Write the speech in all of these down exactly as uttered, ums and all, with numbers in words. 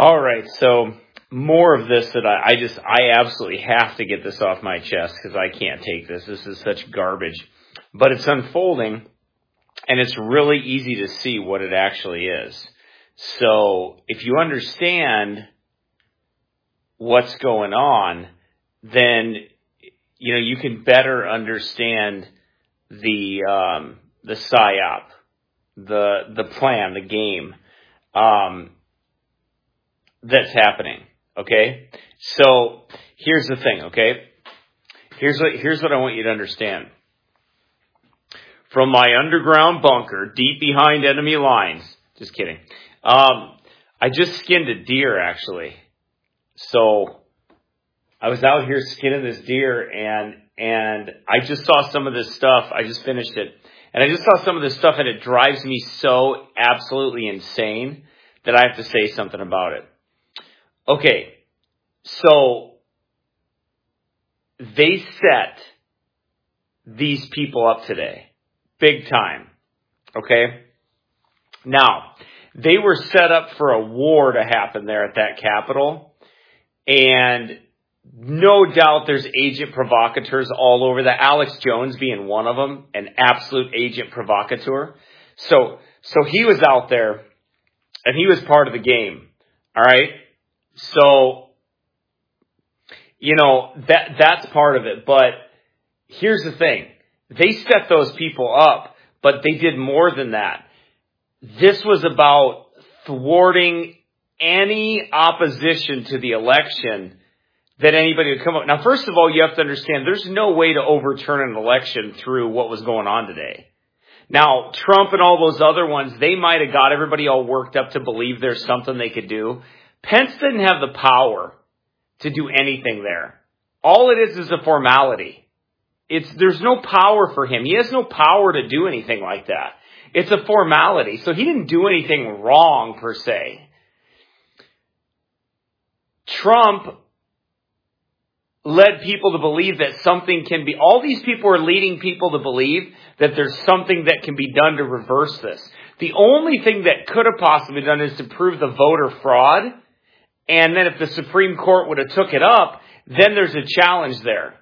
All right, so more of this that I, I just, I absolutely have to get this off my chest because I can't take this. This is such garbage. But it's unfolding, and it's really easy to see what it actually is. So if you understand what's going on, then, you know, you can better understand the, um, the psyop, the, the plan, the game, um, that's happening. Okay. So here's the thing. Okay. Here's what, here's what I want you to understand. From my underground bunker, deep behind enemy lines, just kidding. Um, I just skinned a deer actually. So I was out here skinning this deer and, and I just saw some of this stuff. I just finished it and I just saw some of this stuff and it drives me so absolutely insane that I have to say something about it. Okay. So they set these people up today. Big time. Okay. Now, they were set up for a war to happen there at that Capitol. And no doubt there's agent provocateurs all over that. Alex Jones being one of them, an absolute agent provocateur. So, so he was out there and he was part of the game. All right. So, you know, that, that's part of it. But here's the thing. They set those people up, but they did more than that. This was about thwarting any opposition to the election that anybody would come up. Now, first of all, you have to understand there's no way to overturn an election through what was going on today. Now, Trump and all those other ones, they might have got everybody all worked up to believe there's something they could do. Pence didn't have the power to do anything there. All it is is a formality. It's, there's no power for him. He has no power to do anything like that. It's a formality. So he didn't do anything wrong per se. Trump led people to believe that something can be, all these people are leading people to believe that there's something that can be done to reverse this. The only thing that could have possibly done is to prove the voter fraud. And then if the Supreme Court would have took it up, then there's a challenge there.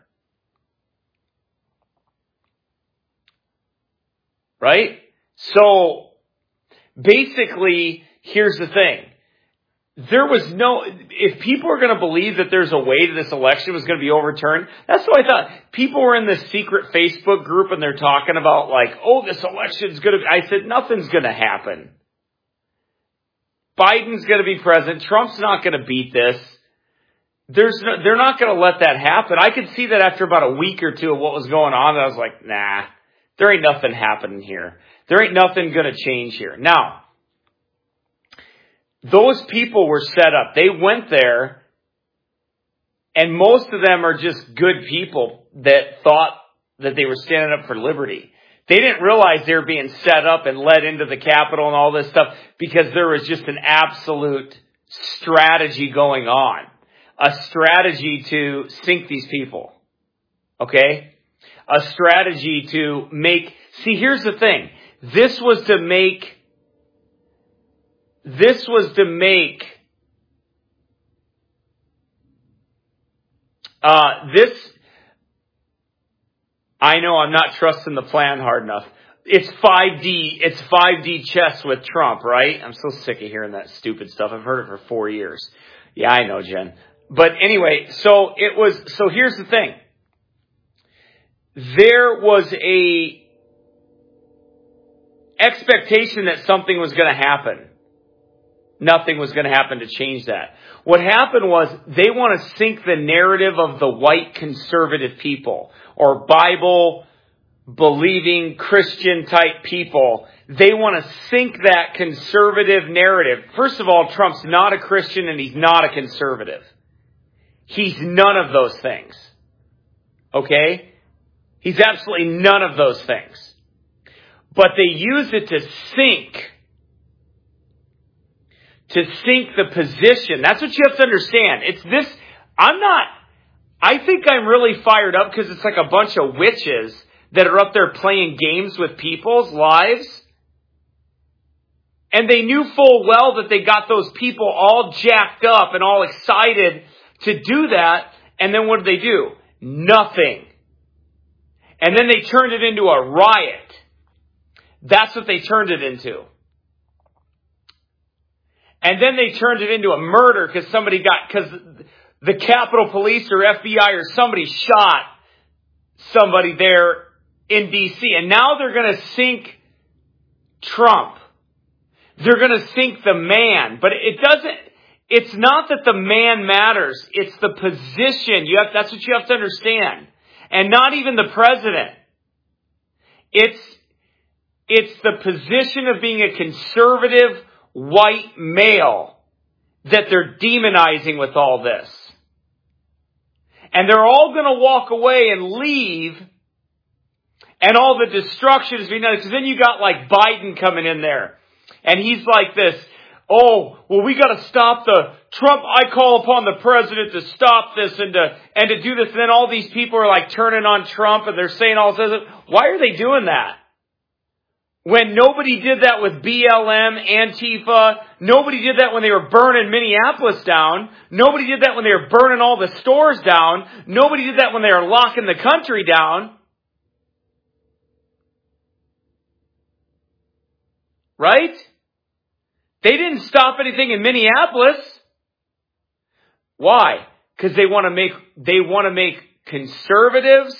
Right? So basically, here's the thing. There was no, if people are going to believe that there's a way that this election was going to be overturned, that's what I thought. People were in this secret Facebook group and they're talking about like, oh, this election's going to, I said, nothing's going to happen. Biden's going to be president. Trump's not going to beat this. There's no, they're not going to let that happen. I could see that after about a week or two of what was going on. I was like, nah, there ain't nothing happening here. There ain't nothing going to change here. Now, those people were set up. They went there, and most of them are just good people that thought that they were standing up for liberty. They didn't realize they were being set up and led into the Capitol and all this stuff because there was just an absolute strategy going on. A strategy to sink these people. Okay? A strategy to make... See, here's the thing. This was to make... This was to make... Uh, this... I know I'm not trusting the plan hard enough. It's five D, it's five D chess with Trump, right? I'm so sick of hearing that stupid stuff. I've heard it for four years. Yeah, I know, Jen. But anyway, so it was, so here's the thing. There was a expectation that something was going to happen. Nothing was going to happen to change that. What happened was they want to sink the narrative of the white conservative people or Bible believing Christian type people. They want to sink that conservative narrative. First of all, Trump's not a Christian and he's not a conservative. He's none of those things. Okay? He's absolutely none of those things. But they use it to sink To sink the position. That's what you have to understand. It's this, I'm not, I think I'm really fired up because it's like a bunch of witches that are up there playing games with people's lives. And they knew full well that they got those people all jacked up and all excited to do that. And then what did they do? Nothing. And then they turned it into a riot. That's what they turned it into. And then they turned it into a murder because somebody got, because the Capitol Police or F B I or somebody shot somebody there in D C. And now they're going to sink Trump. They're going to sink the man. But it doesn't, it's not that the man matters. It's the position. You have, that's what you have to understand. And not even the president. It's, it's the position of being a conservative white male that they're demonizing with all this. And they're all going to walk away and leave, and all the destruction is being done. Because then you got like Biden coming in there, and he's like this, oh, well, we got to stop the Trump. I call upon the president to stop this and to and to do this. And then all these people are like turning on Trump, and they're saying all this. Why are they doing that? When nobody did that with B L M, Antifa, nobody did that when they were burning Minneapolis down, nobody did that when they were burning all the stores down, nobody did that when they were locking the country down. Right? They didn't stop anything in Minneapolis. Why? Because they want to make, they want to make conservatives,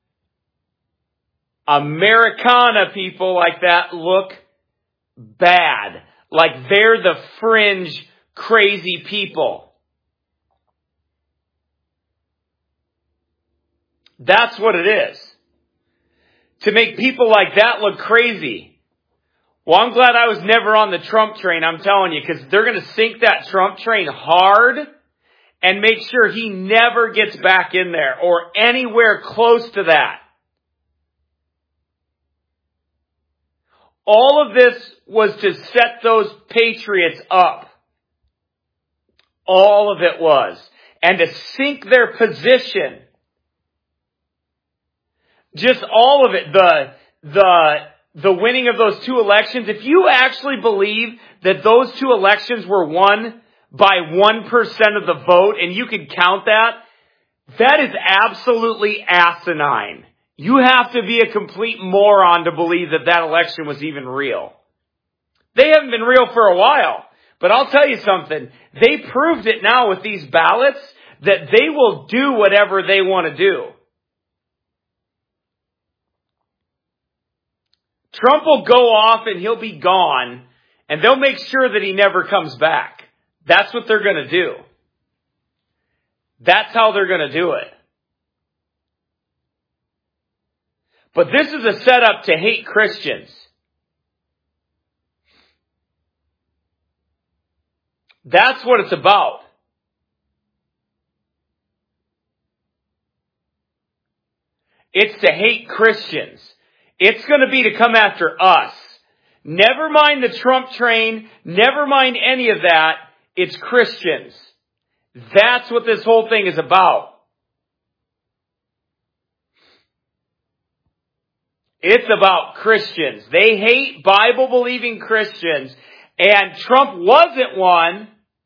Americana people like that look bad. Like they're the fringe, crazy people. That's what it is. To make people like that look crazy. Well, I'm glad I was never on the Trump train, I'm telling you, because they're going to sink that Trump train hard and make sure he never gets back in there or anywhere close to that. All of this was to set those patriots up. All of it was. And to sink their position. Just all of it. The, the, the winning of those two elections. If you actually believe that those two elections were won by one percent of the vote, and you can count that, that is absolutely asinine. You have to be a complete moron to believe that that election was even real. They haven't been real for a while. But I'll tell you something. They proved it now with these ballots that they will do whatever they want to do. Trump will go off and he'll be gone, and they'll make sure that he never comes back. That's what they're going to do. That's how they're going to do it. But this is a setup to hate Christians. That's what it's about. It's to hate Christians. It's going to be to come after us. Never mind the Trump train. Never mind any of that. It's Christians. That's what this whole thing is about. It's about Christians. They hate Bible-believing Christians. And Trump wasn't one.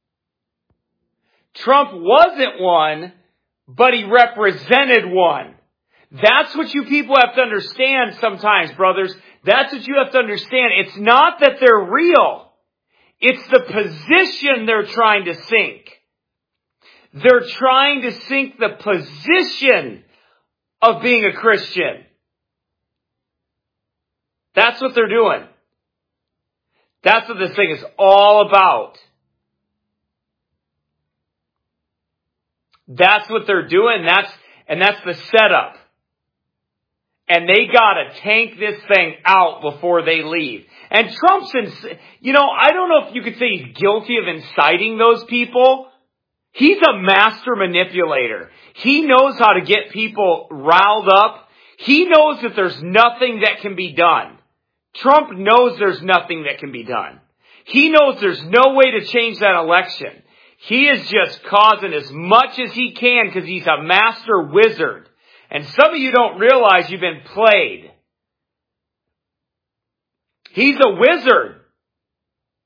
Trump wasn't one, but he represented one. That's what you people have to understand sometimes, brothers. That's what you have to understand. It's not that they're real. It's the position they're trying to sink. They're trying to sink the position of being a Christian. That's what they're doing. That's what this thing is all about. That's what they're doing. That's, and that's the setup. And they gotta tank this thing out before they leave. And Trump's, in, you know, I don't know if you could say he's guilty of inciting those people. He's a master manipulator. He knows how to get people riled up. He knows that there's nothing that can be done. Trump knows there's nothing that can be done. He knows there's no way to change that election. He is just causing as much as he can because he's a master wizard. And some of you don't realize you've been played. He's a wizard.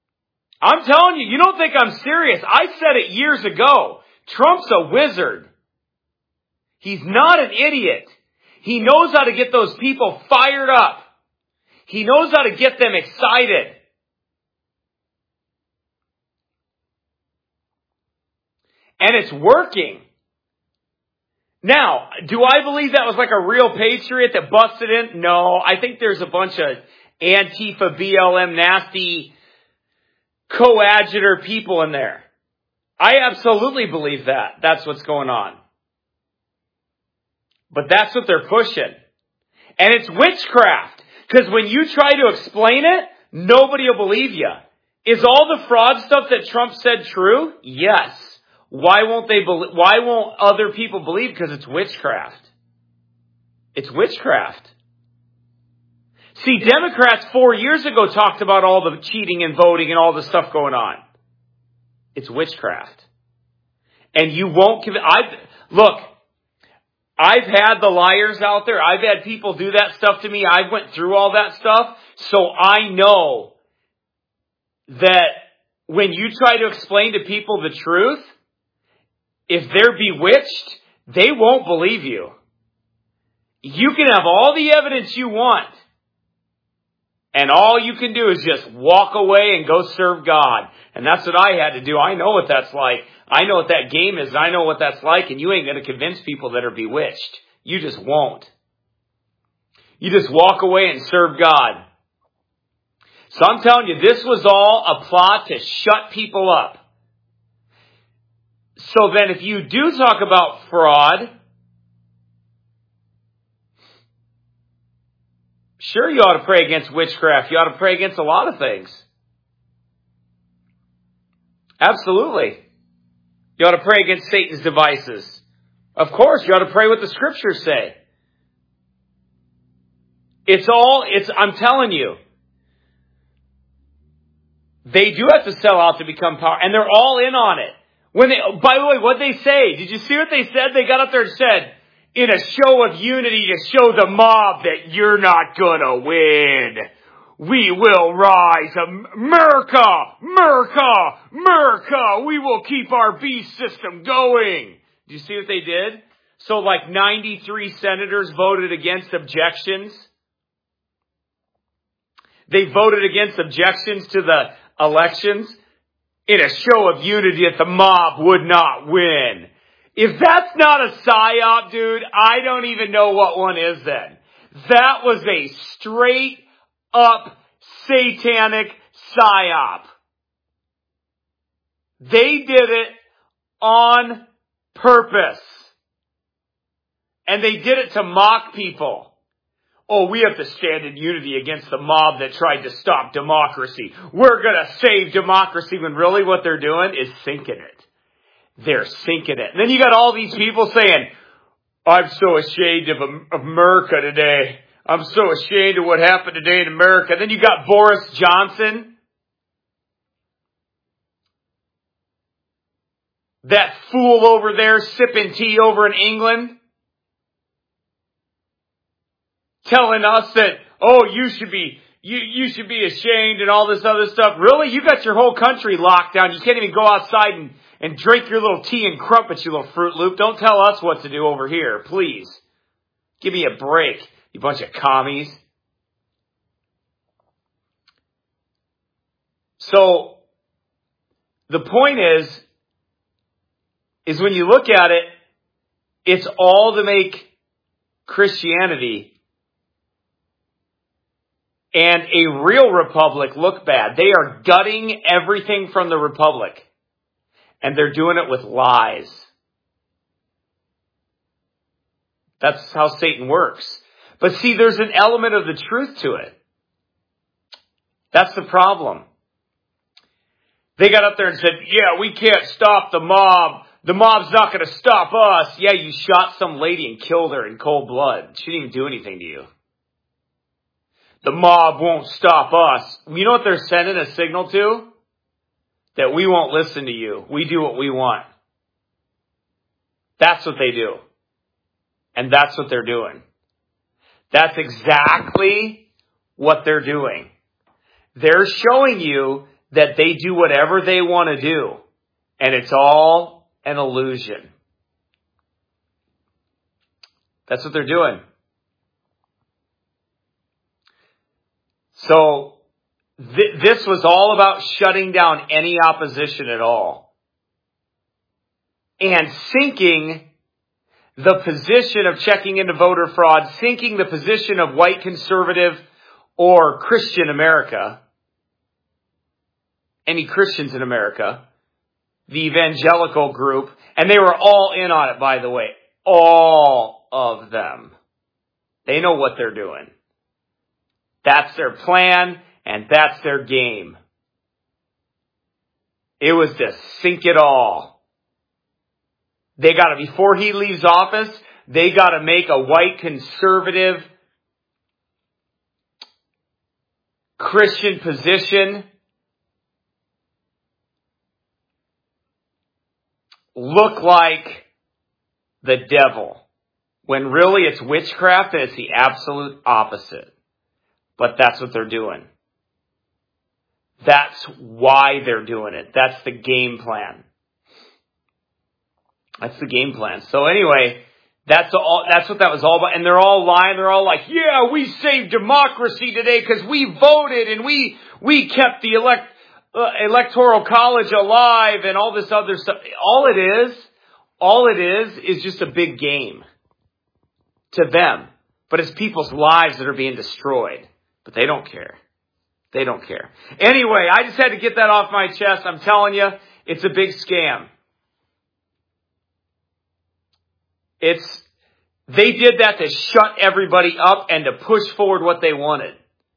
I'm telling you, you don't think I'm serious. I said it years ago. Trump's a wizard. He's not an idiot. He knows how to get those people fired up. He knows how to get them excited. And it's working. Now, do I believe that was like a real patriot that busted in? No, I think there's a bunch of Antifa, B L M, nasty coadjutor people in there. I absolutely believe that. That's what's going on. But that's what they're pushing. And it's witchcraft. Because when you try to explain it, nobody will believe you. Is all the fraud stuff that Trump said true? Yes. Why won't they believe? Why won't other people believe? Because it's witchcraft. It's witchcraft. See, Democrats four years ago talked about all the cheating and voting and all the stuff going on. It's witchcraft. And you won't give it, I, look, I've had the liars out there. I've had people do that stuff to me. I went through all that stuff. So I know that when you try to explain to people the truth, if they're bewitched, they won't believe you. You can have all the evidence you want. And all you can do is just walk away and go serve God. And that's what I had to do. I know what that's like. I know what that game is. I know what that's like. And you ain't going to convince people that are bewitched. You just won't. You just walk away and serve God. So I'm telling you, this was all a plot to shut people up. So then if you do talk about fraud, sure, you ought to pray against witchcraft. You ought to pray against a lot of things. Absolutely. You ought to pray against Satan's devices. Of course, you ought to pray what the scriptures say. It's all, it's, I'm telling you, they do have to sell out to become power, and they're all in on it. When they, by the way, what'd they say? Did you see what they said? They got up there and said, in a show of unity to show the mob that you're not gonna win. We will rise. America! America! America! We will keep our beast system going. Do you see what they did? So like ninety-three senators voted against objections. They voted against objections to the elections in a show of unity that the mob would not win. If that's not a psyop, dude, I don't even know what one is then. That was a straight up satanic psyop. They did it on purpose. And they did it to mock people. Oh, we have to stand in unity against the mob that tried to stop democracy. We're going to save democracy, when really what they're doing is sinking it. They're sinking it. And then you got all these people saying, I'm so ashamed of, of America today. I'm so ashamed of what happened today in America. And then you got Boris Johnson. That fool over there sipping tea over in England. Telling us that, oh, you should be, you, you should be ashamed and all this other stuff. Really? You got your whole country locked down. You can't even go outside and And drink your little tea and crumpets, you little Fruit Loop. Don't tell us what to do over here, please. Give me a break, you bunch of commies. So, the point is, is when you look at it, it's all to make Christianity and a real republic look bad. They are gutting everything from the republic. And they're doing it with lies. That's how Satan works. But see, there's an element of the truth to it. That's the problem. They got up there and said, yeah, we can't stop the mob. The mob's not going to stop us. Yeah, you shot some lady and killed her in cold blood. She didn't even do anything to you. The mob won't stop us. You know what they're sending a signal to? That we won't listen to you. We do what we want. That's what they do. And that's what they're doing. That's exactly what they're doing. They're showing you that they do whatever they want to do. And it's all an illusion. That's what they're doing. So th- this was all about shutting down any opposition at all. And sinking the position of checking into voter fraud, sinking the position of white conservative or Christian America, any Christians in America, the evangelical group, and they were all in on it, by the way. All of them. They know what they're doing. That's their plan, and that's their game. It was to sink it all. They got to, before he leaves office, they got to make a white conservative Christian position look like the devil, when really it's witchcraft and it's the absolute opposite. But that's what they're doing. That's why they're doing it. That's the game plan. That's the game plan. So anyway, that's all, that's what that was all about. And they're all lying. They're all like, yeah, we saved democracy today because we voted and we, we kept the elect, uh, electoral college alive and all this other stuff. All it is, all it is, is just a big game to them. But it's people's lives that are being destroyed. But they don't care. They don't care. Anyway, I just had to get that off my chest. I'm telling you, it's a big scam. It's, they did that to shut everybody up and to push forward what they wanted.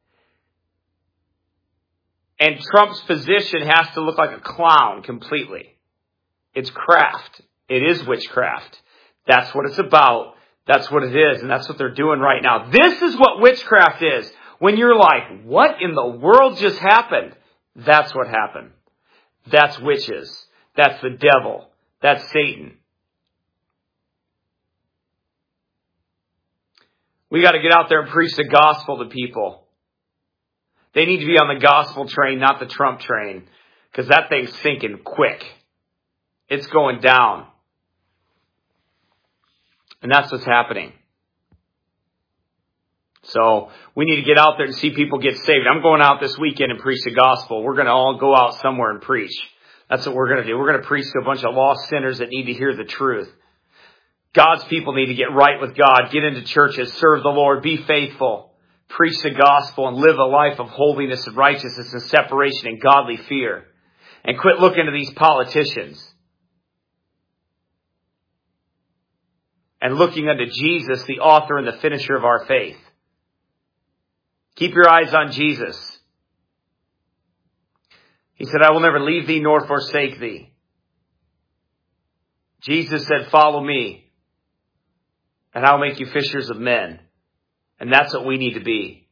And Trump's position has to look like a clown completely. It's craft. It is witchcraft. That's what it's about. That's what it is. And that's what they're doing right now. This is what witchcraft is. When you're like, what in the world just happened? That's what happened. That's witches. That's the devil. That's Satan. We got to get out there and preach the gospel to people. They need to be on the gospel train, not the Trump train, because that thing's sinking quick. It's going down. And that's what's happening. So we need to get out there and see people get saved. I'm going out this weekend and preach the gospel. We're going to all go out somewhere and preach. That's what we're going to do. We're going to preach to a bunch of lost sinners that need to hear the truth. God's people need to get right with God, get into churches, serve the Lord, be faithful, preach the gospel, and live a life of holiness and righteousness and separation and godly fear. And quit looking to these politicians. And looking unto Jesus, the author and the finisher of our faith. Keep your eyes on Jesus. He said, I will never leave thee nor forsake thee. Jesus said, follow me. And I'll make you fishers of men. And that's what we need to be.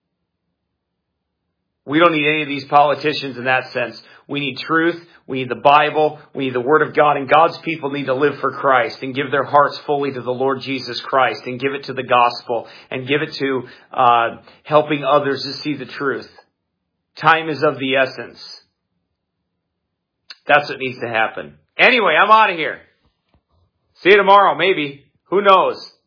We don't need any of these politicians in that sense. We need truth. We need the Bible. We need the Word of God. And God's people need to live for Christ and give their hearts fully to the Lord Jesus Christ and give it to the gospel and give it to uh, helping others to see the truth. Time is of the essence. That's what needs to happen. Anyway, I'm out of here. See you tomorrow, maybe. Who knows?